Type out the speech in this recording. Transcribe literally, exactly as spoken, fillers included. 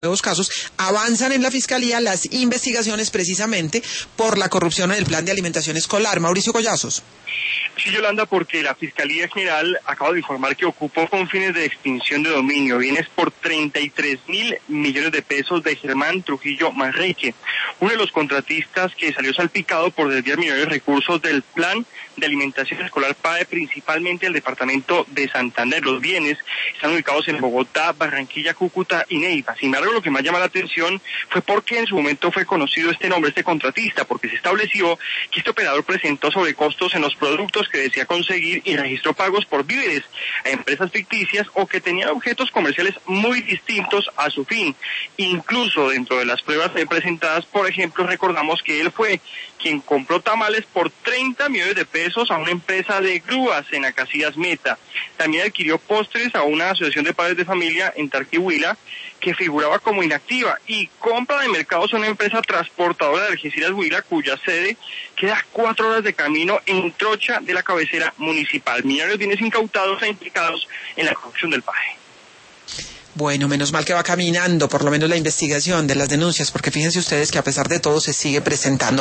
nuevos casos, avanzan en la Fiscalía las investigaciones precisamente por la corrupción en el plan de alimentación escolar. Mauricio Collazos. Sí, Yolanda, porque la Fiscalía General acaba de informar que ocupó con fines de extinción de dominio bienes por treinta y tres mil millones de pesos de Germán Trujillo Manrique, uno de los contratistas que salió salpicado por desviar millonarios recursos del plan de alimentación escolar PAE, principalmente el departamento de Santander. Los bienes están ubicados en Bogotá, Barranquilla, Cúcuta y Neiva. Sin embargo, lo que más llama la atención fue porque en su momento fue conocido este nombre, este contratista, porque se estableció que este operador presentó sobrecostos en los productos que desea conseguir y registró pagos por víveres a empresas ficticias o que tenían objetos comerciales muy distintos a su fin. Incluso dentro de las pruebas presentadas, por ejemplo, recordamos que él fue quien compró tamales por treinta millones de pesos a una empresa de grúas en Acacias Meta. También adquirió postres a una asociación de padres de familia en Tarquihuila que figuraba como inactiva, y compra de mercados a una empresa transportadora de Algeciras Huila, cuya sede queda a cuatro horas de camino en Trocha de la cabecera municipal. Millonarios bienes incautados e implicados en la corrupción del PAE. Bueno, menos mal que va caminando por lo menos la investigación de las denuncias, porque fíjense ustedes que a pesar de todo se sigue presentando.